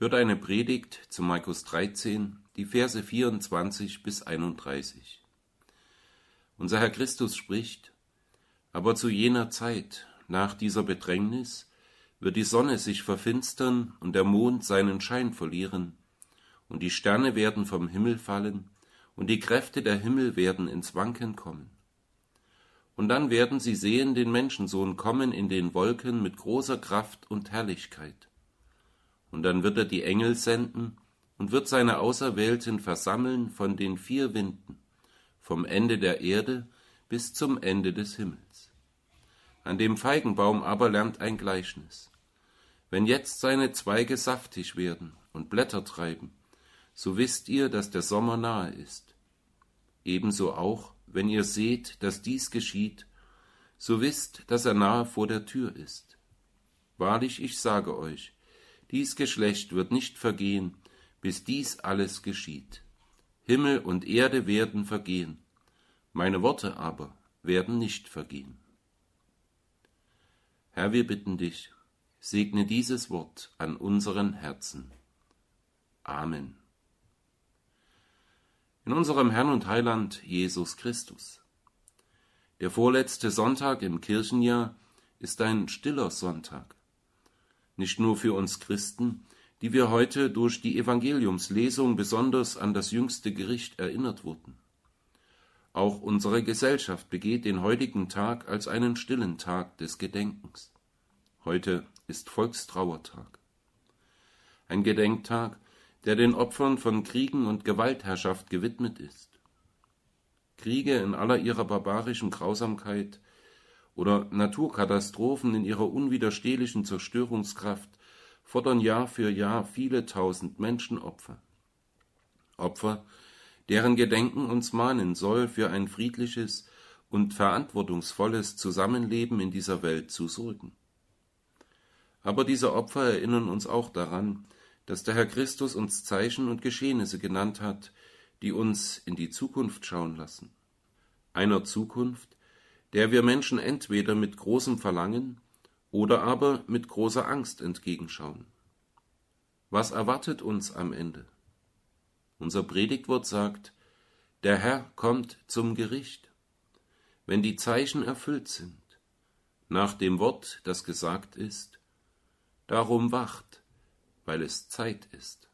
Hört eine Predigt zu Markus 13, die Verse 24 bis 31. Unser Herr Christus spricht: Aber zu jener Zeit, nach dieser Bedrängnis, wird die Sonne sich verfinstern und der Mond seinen Schein verlieren, und die Sterne werden vom Himmel fallen, und die Kräfte der Himmel werden ins Wanken kommen. Und dann werden sie sehen den Menschensohn kommen in den Wolken mit großer Kraft und Herrlichkeit. Und dann wird er die Engel senden und wird seine Auserwählten versammeln von den 4 Winden, vom Ende der Erde bis zum Ende des Himmels. An dem Feigenbaum aber lernt ein Gleichnis. Wenn jetzt seine Zweige saftig werden und Blätter treiben, so wisst ihr, dass der Sommer nahe ist. Ebenso auch, wenn ihr seht, dass dies geschieht, so wisst, dass er nahe vor der Tür ist. Wahrlich, ich sage euch, dies Geschlecht wird nicht vergehen, bis dies alles geschieht. Himmel und Erde werden vergehen, meine Worte aber werden nicht vergehen. Herr, wir bitten dich, segne dieses Wort an unseren Herzen. Amen. In unserem Herrn und Heiland Jesus Christus. Der vorletzte Sonntag im Kirchenjahr ist ein stiller Sonntag. Nicht nur für uns Christen, die wir heute durch die Evangeliumslesung besonders an das jüngste Gericht erinnert wurden. Auch unsere Gesellschaft begeht den heutigen Tag als einen stillen Tag des Gedenkens. Heute ist Volkstrauertag. Ein Gedenktag, der den Opfern von Kriegen und Gewaltherrschaft gewidmet ist. Kriege in aller ihrer barbarischen Grausamkeit oder Naturkatastrophen in ihrer unwiderstehlichen Zerstörungskraft fordern Jahr für Jahr viele tausend Menschenopfer. Opfer, deren Gedenken uns mahnen soll, für ein friedliches und verantwortungsvolles Zusammenleben in dieser Welt zu sorgen. Aber diese Opfer erinnern uns auch daran, dass der Herr Christus uns Zeichen und Geschehnisse genannt hat, die uns in die Zukunft schauen lassen. Einer Zukunft, der wir Menschen entweder mit großem Verlangen oder aber mit großer Angst entgegenschauen. Was erwartet uns am Ende? Unser Predigtwort sagt: Der Herr kommt zum Gericht, wenn die Zeichen erfüllt sind, nach dem Wort, das gesagt ist: Darum wacht, weil es Zeit ist.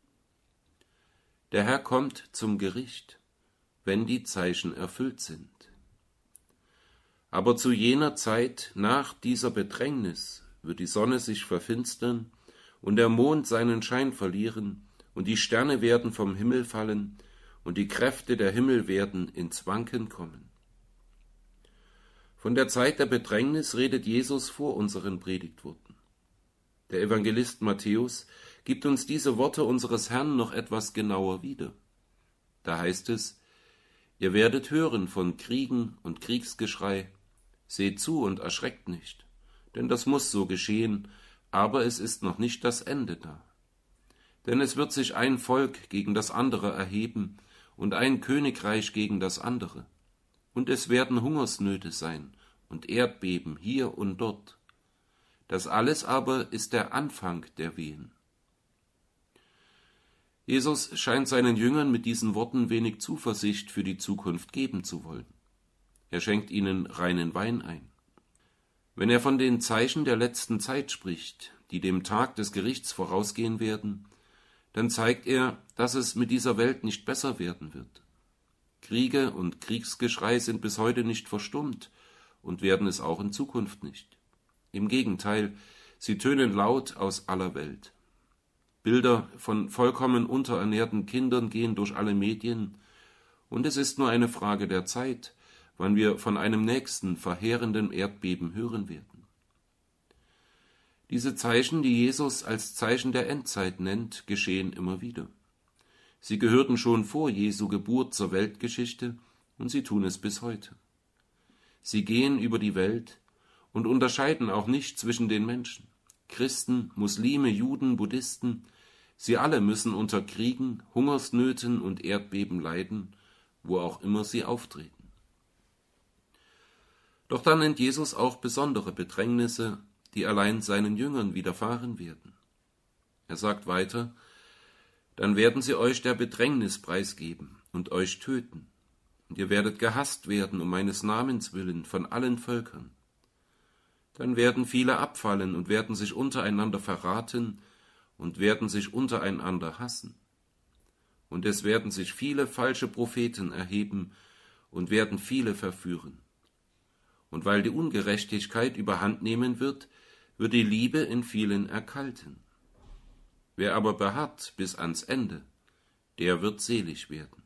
Der Herr kommt zum Gericht, wenn die Zeichen erfüllt sind. Aber zu jener Zeit nach dieser Bedrängnis wird die Sonne sich verfinstern und der Mond seinen Schein verlieren und die Sterne werden vom Himmel fallen und die Kräfte der Himmel werden ins Wanken kommen. Von der Zeit der Bedrängnis redet Jesus vor unseren Predigtworten. Der Evangelist Matthäus gibt uns diese Worte unseres Herrn noch etwas genauer wieder. Da heißt es: Ihr werdet hören von Kriegen und Kriegsgeschrei. Seht zu und erschreckt nicht, denn das muss so geschehen, aber es ist noch nicht das Ende da. Denn es wird sich ein Volk gegen das andere erheben und ein Königreich gegen das andere. Und es werden Hungersnöte sein und Erdbeben hier und dort. Das alles aber ist der Anfang der Wehen. Jesus scheint seinen Jüngern mit diesen Worten wenig Zuversicht für die Zukunft geben zu wollen. Er schenkt ihnen reinen Wein ein. Wenn er von den Zeichen der letzten Zeit spricht, die dem Tag des Gerichts vorausgehen werden, dann zeigt er, dass es mit dieser Welt nicht besser werden wird. Kriege und Kriegsgeschrei sind bis heute nicht verstummt und werden es auch in Zukunft nicht. Im Gegenteil, sie tönen laut aus aller Welt. Bilder von vollkommen unterernährten Kindern gehen durch alle Medien, und es ist nur eine Frage der Zeit, wann wir von einem nächsten verheerenden Erdbeben hören werden. Diese Zeichen, die Jesus als Zeichen der Endzeit nennt, geschehen immer wieder. Sie gehörten schon vor Jesu Geburt zur Weltgeschichte und sie tun es bis heute. Sie gehen über die Welt und unterscheiden auch nicht zwischen den Menschen. Christen, Muslime, Juden, Buddhisten, sie alle müssen unter Kriegen, Hungersnöten und Erdbeben leiden, wo auch immer sie auftreten. Doch dann nennt Jesus auch besondere Bedrängnisse, die allein seinen Jüngern widerfahren werden. Er sagt weiter: Dann werden sie euch der Bedrängnis preisgeben und euch töten, und ihr werdet gehasst werden um meines Namens willen von allen Völkern. Dann werden viele abfallen und werden sich untereinander verraten und werden sich untereinander hassen. Und es werden sich viele falsche Propheten erheben und werden viele verführen. Und weil die Ungerechtigkeit überhand nehmen wird, wird die Liebe in vielen erkalten. Wer aber beharrt bis ans Ende, der wird selig werden.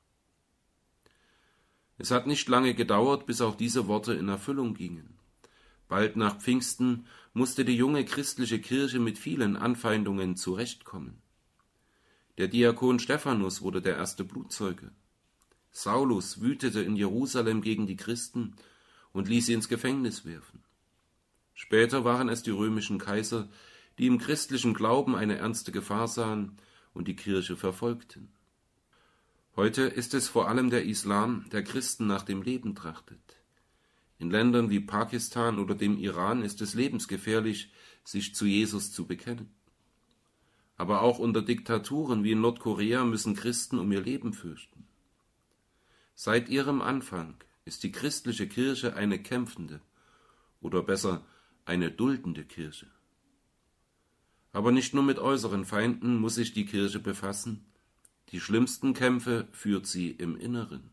Es hat nicht lange gedauert, bis auch diese Worte in Erfüllung gingen. Bald nach Pfingsten musste die junge christliche Kirche mit vielen Anfeindungen zurechtkommen. Der Diakon Stephanus wurde der erste Blutzeuge. Saulus wütete in Jerusalem gegen die Christen und ließ sie ins Gefängnis werfen. Später waren es die römischen Kaiser, die im christlichen Glauben eine ernste Gefahr sahen und die Kirche verfolgten. Heute ist es vor allem der Islam, der Christen nach dem Leben trachtet. In Ländern wie Pakistan oder dem Iran ist es lebensgefährlich, sich zu Jesus zu bekennen. Aber auch unter Diktaturen wie in Nordkorea müssen Christen um ihr Leben fürchten. Seit ihrem Anfang ist die christliche Kirche eine kämpfende, oder besser eine duldende Kirche. Aber nicht nur mit äußeren Feinden muss sich die Kirche befassen, die schlimmsten Kämpfe führt sie im Inneren.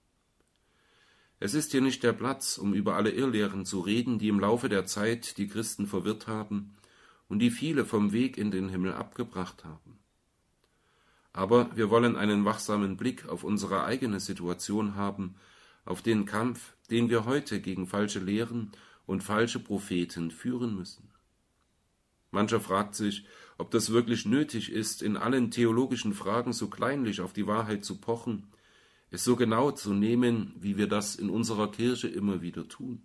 Es ist hier nicht der Platz, um über alle Irrlehren zu reden, die im Laufe der Zeit die Christen verwirrt haben und die viele vom Weg in den Himmel abgebracht haben. Aber wir wollen einen wachsamen Blick auf unsere eigene Situation haben, auf den Kampf, den wir heute gegen falsche Lehren und falsche Propheten führen müssen. Mancher fragt sich, ob das wirklich nötig ist, in allen theologischen Fragen so kleinlich auf die Wahrheit zu pochen, es so genau zu nehmen, wie wir das in unserer Kirche immer wieder tun.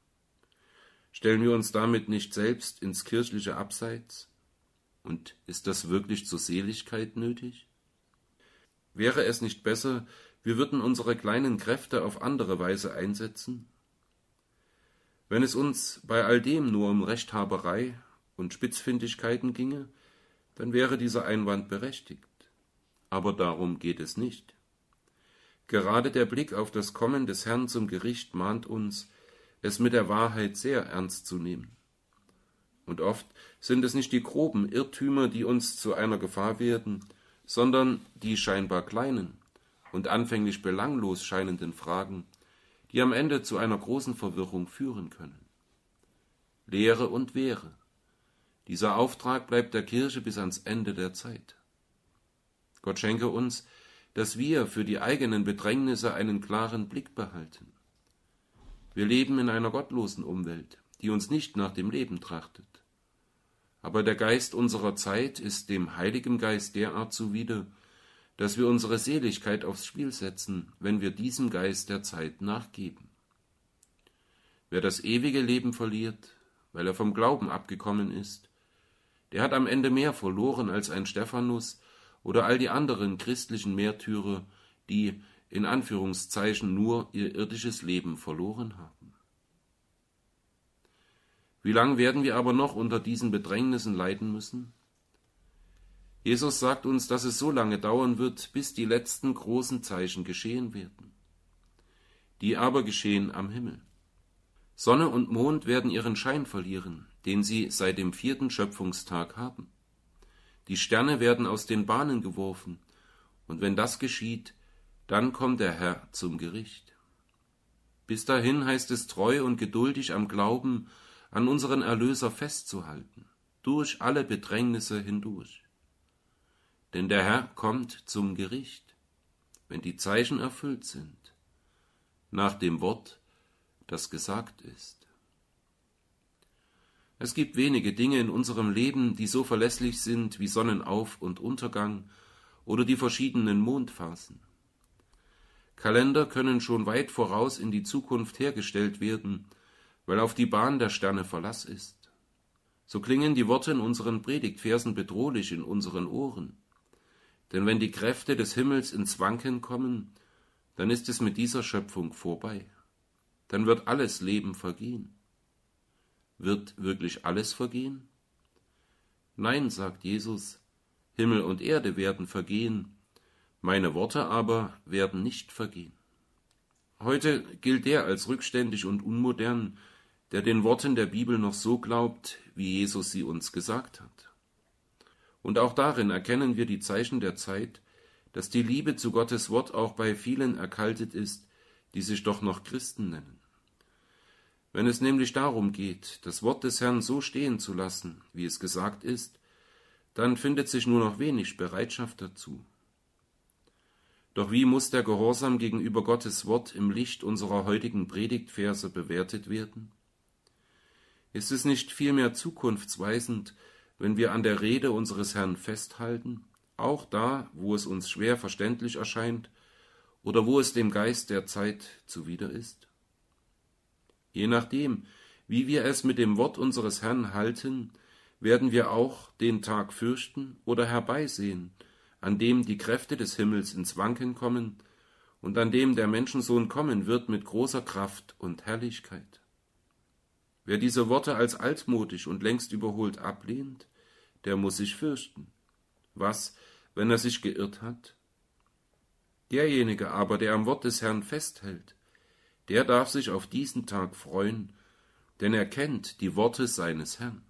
Stellen wir uns damit nicht selbst ins kirchliche Abseits? Und ist das wirklich zur Seligkeit nötig? Wäre es nicht besser, wir würden unsere kleinen Kräfte auf andere Weise einsetzen? Wenn es uns bei all dem nur um Rechthaberei und Spitzfindigkeiten ginge, dann wäre dieser Einwand berechtigt. Aber darum geht es nicht. Gerade der Blick auf das Kommen des Herrn zum Gericht mahnt uns, es mit der Wahrheit sehr ernst zu nehmen. Und oft sind es nicht die groben Irrtümer, die uns zu einer Gefahr werden, sondern die scheinbar kleinen und anfänglich belanglos scheinenden Fragen, die am Ende zu einer großen Verwirrung führen können. Lehre und Wehre. Dieser Auftrag bleibt der Kirche bis ans Ende der Zeit. Gott schenke uns, dass wir für die eigenen Bedrängnisse einen klaren Blick behalten. Wir leben in einer gottlosen Umwelt, die uns nicht nach dem Leben trachtet. Aber der Geist unserer Zeit ist dem Heiligen Geist derart zuwider, dass wir unsere Seligkeit aufs Spiel setzen, wenn wir diesem Geist der Zeit nachgeben. Wer das ewige Leben verliert, weil er vom Glauben abgekommen ist, der hat am Ende mehr verloren als ein Stephanus oder all die anderen christlichen Märtyrer, die in Anführungszeichen nur ihr irdisches Leben verloren haben. Wie lang werden wir aber noch unter diesen Bedrängnissen leiden müssen? Jesus sagt uns, dass es so lange dauern wird, bis die letzten großen Zeichen geschehen werden. Die aber geschehen am Himmel. Sonne und Mond werden ihren Schein verlieren, den sie seit dem 4. Schöpfungstag haben. Die Sterne werden aus den Bahnen geworfen, und wenn das geschieht, dann kommt der Herr zum Gericht. Bis dahin heißt es treu und geduldig am Glauben an unseren Erlöser festzuhalten, durch alle Bedrängnisse hindurch. Denn der Herr kommt zum Gericht, wenn die Zeichen erfüllt sind, nach dem Wort, das gesagt ist. Es gibt wenige Dinge in unserem Leben, die so verlässlich sind wie Sonnenauf- und Untergang oder die verschiedenen Mondphasen. Kalender können schon weit voraus in die Zukunft hergestellt werden, weil auf die Bahn der Sterne Verlass ist. So klingen die Worte in unseren Predigtversen bedrohlich in unseren Ohren. Denn wenn die Kräfte des Himmels ins Wanken kommen, dann ist es mit dieser Schöpfung vorbei. Dann wird alles Leben vergehen. Wird wirklich alles vergehen? Nein, sagt Jesus, Himmel und Erde werden vergehen, meine Worte aber werden nicht vergehen. Heute gilt der als rückständig und unmodern, der den Worten der Bibel noch so glaubt, wie Jesus sie uns gesagt hat. Und auch darin erkennen wir die Zeichen der Zeit, dass die Liebe zu Gottes Wort auch bei vielen erkaltet ist, die sich doch noch Christen nennen. Wenn es nämlich darum geht, das Wort des Herrn so stehen zu lassen, wie es gesagt ist, dann findet sich nur noch wenig Bereitschaft dazu. Doch wie muss der Gehorsam gegenüber Gottes Wort im Licht unserer heutigen Predigtverse bewertet werden? Ist es nicht vielmehr zukunftsweisend, wenn wir an der Rede unseres Herrn festhalten, auch da, wo es uns schwer verständlich erscheint oder wo es dem Geist der Zeit zuwider ist? Je nachdem, wie wir es mit dem Wort unseres Herrn halten, werden wir auch den Tag fürchten oder herbeisehen, an dem die Kräfte des Himmels ins Wanken kommen und an dem der Menschensohn kommen wird mit großer Kraft und Herrlichkeit. Wer diese Worte als altmodisch und längst überholt ablehnt, der muss sich fürchten. Was, wenn er sich geirrt hat? Derjenige aber, der am Wort des Herrn festhält, der darf sich auf diesen Tag freuen, denn er kennt die Worte seines Herrn.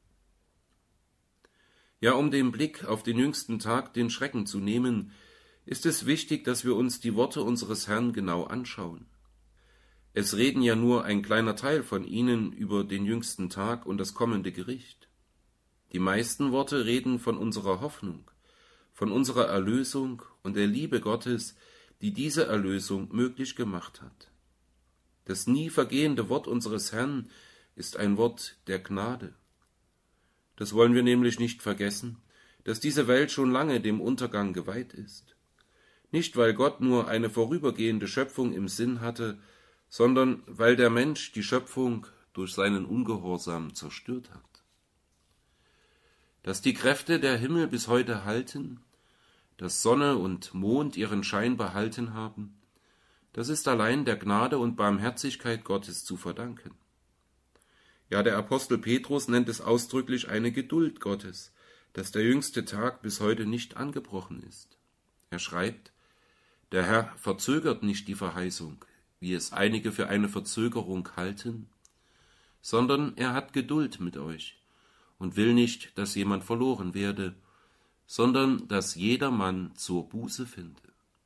Ja, um den Blick auf den jüngsten Tag, den Schrecken zu nehmen, ist es wichtig, dass wir uns die Worte unseres Herrn genau anschauen. Es reden ja nur ein kleiner Teil von ihnen über den jüngsten Tag und das kommende Gericht. Die meisten Worte reden von unserer Hoffnung, von unserer Erlösung und der Liebe Gottes, die diese Erlösung möglich gemacht hat. Das nie vergehende Wort unseres Herrn ist ein Wort der Gnade. Das wollen wir nämlich nicht vergessen, dass diese Welt schon lange dem Untergang geweiht ist. Nicht, weil Gott nur eine vorübergehende Schöpfung im Sinn hatte, sondern weil der Mensch die Schöpfung durch seinen Ungehorsam zerstört hat. Dass die Kräfte der Himmel bis heute halten, dass Sonne und Mond ihren Schein behalten haben, das ist allein der Gnade und Barmherzigkeit Gottes zu verdanken. Ja, der Apostel Petrus nennt es ausdrücklich eine Geduld Gottes, dass der jüngste Tag bis heute nicht angebrochen ist. Er schreibt, der Herr verzögert nicht die Verheißung, wie es einige für eine Verzögerung halten, sondern er hat Geduld mit euch und will nicht, dass jemand verloren werde, sondern dass jedermann zur Buße finde.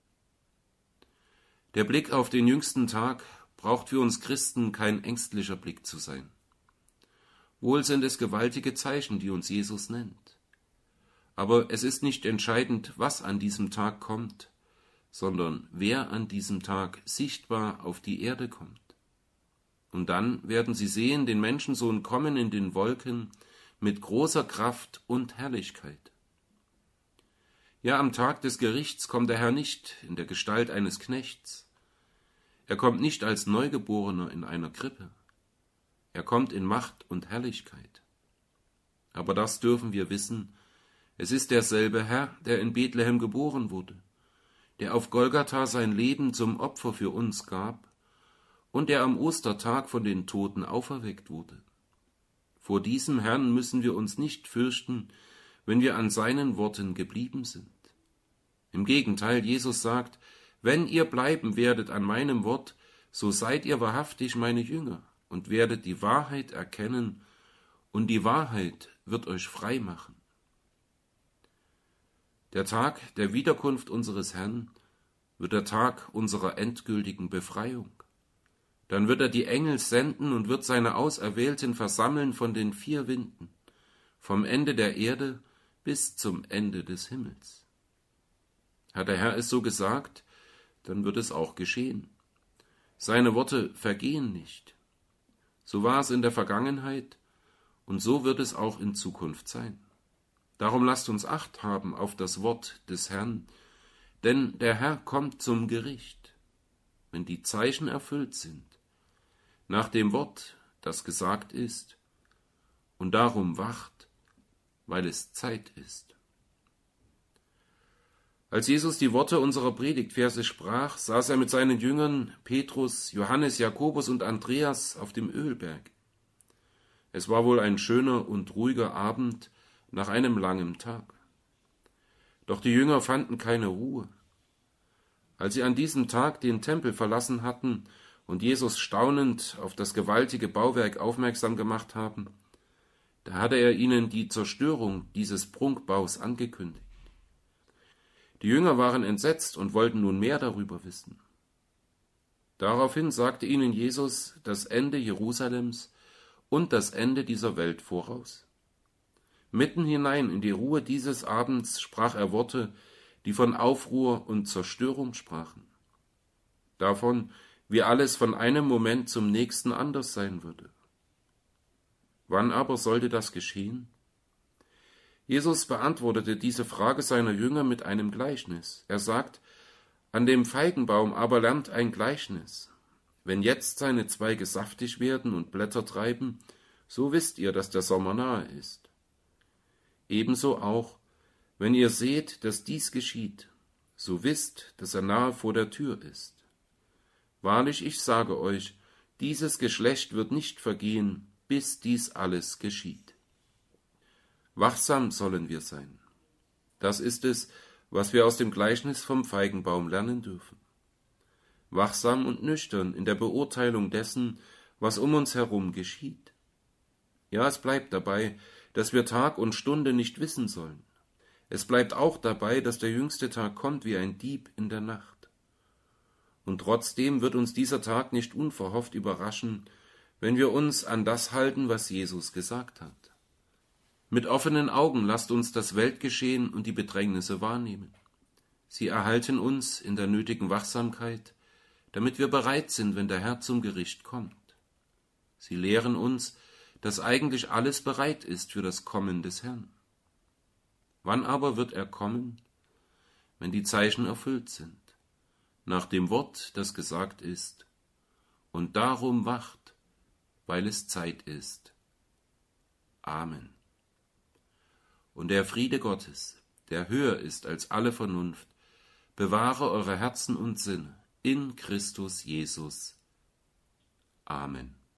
Der Blick auf den jüngsten Tag braucht für uns Christen kein ängstlicher Blick zu sein. Wohl sind es gewaltige Zeichen, die uns Jesus nennt. Aber es ist nicht entscheidend, was an diesem Tag kommt, sondern wer an diesem Tag sichtbar auf die Erde kommt. Und dann werden sie sehen, den Menschensohn kommen in den Wolken mit großer Kraft und Herrlichkeit. Ja, am Tag des Gerichts kommt der Herr nicht in der Gestalt eines Knechts. Er kommt nicht als Neugeborener in einer Krippe. Er kommt in Macht und Herrlichkeit. Aber das dürfen wir wissen, es ist derselbe Herr, der in Bethlehem geboren wurde, der auf Golgatha sein Leben zum Opfer für uns gab und der am Ostertag von den Toten auferweckt wurde. Vor diesem Herrn müssen wir uns nicht fürchten, wenn wir an seinen Worten geblieben sind. Im Gegenteil, Jesus sagt, wenn ihr bleiben werdet an meinem Wort, so seid ihr wahrhaftig meine Jünger und werdet die Wahrheit erkennen, und die Wahrheit wird euch frei machen. Der Tag der Wiederkunft unseres Herrn wird der Tag unserer endgültigen Befreiung. Dann wird er die Engel senden und wird seine Auserwählten versammeln von den 4 Winden, vom Ende der Erde bis zum Ende des Himmels. Hat der Herr es so gesagt, dann wird es auch geschehen. Seine Worte vergehen nicht. So war es in der Vergangenheit und so wird es auch in Zukunft sein. Darum lasst uns Acht haben auf das Wort des Herrn, denn der Herr kommt zum Gericht, wenn die Zeichen erfüllt sind, nach dem Wort, das gesagt ist, und darum wacht, weil es Zeit ist. Als Jesus die Worte unserer Predigtverse sprach, saß er mit seinen Jüngern Petrus, Johannes, Jakobus und Andreas auf dem Ölberg. Es war wohl ein schöner und ruhiger Abend nach einem langen Tag. Doch die Jünger fanden keine Ruhe. Als sie an diesem Tag den Tempel verlassen hatten und Jesus staunend auf das gewaltige Bauwerk aufmerksam gemacht haben, da hatte er ihnen die Zerstörung dieses Prunkbaus angekündigt. Die Jünger waren entsetzt und wollten nun mehr darüber wissen. Daraufhin sagte ihnen Jesus das Ende Jerusalems und das Ende dieser Welt voraus. Mitten hinein in die Ruhe dieses Abends sprach er Worte, die von Aufruhr und Zerstörung sprachen. Davon, wie alles von einem Moment zum nächsten anders sein würde. Wann aber sollte das geschehen? Jesus beantwortete diese Frage seiner Jünger mit einem Gleichnis. Er sagt, an dem Feigenbaum aber lernt ein Gleichnis. Wenn jetzt seine Zweige saftig werden und Blätter treiben, so wisst ihr, dass der Sommer nahe ist. Ebenso auch, wenn ihr seht, dass dies geschieht, so wisst, dass er nahe vor der Tür ist. Wahrlich, ich sage euch, dieses Geschlecht wird nicht vergehen, bis dies alles geschieht. Wachsam sollen wir sein. Das ist es, was wir aus dem Gleichnis vom Feigenbaum lernen dürfen. Wachsam und nüchtern in der Beurteilung dessen, was um uns herum geschieht. Ja, es bleibt dabei, dass wir Tag und Stunde nicht wissen sollen. Es bleibt auch dabei, dass der jüngste Tag kommt wie ein Dieb in der Nacht. Und trotzdem wird uns dieser Tag nicht unverhofft überraschen, wenn wir uns an das halten, was Jesus gesagt hat. Mit offenen Augen lasst uns das Weltgeschehen und die Bedrängnisse wahrnehmen. Sie erhalten uns in der nötigen Wachsamkeit, damit wir bereit sind, wenn der Herr zum Gericht kommt. Sie lehren uns, dass eigentlich alles bereit ist für das Kommen des Herrn. Wann aber wird er kommen? Wenn die Zeichen erfüllt sind, nach dem Wort, das gesagt ist, und darum wacht, weil es Zeit ist. Amen. Und der Friede Gottes, der höher ist als alle Vernunft, bewahre eure Herzen und Sinne in Christus Jesus. Amen.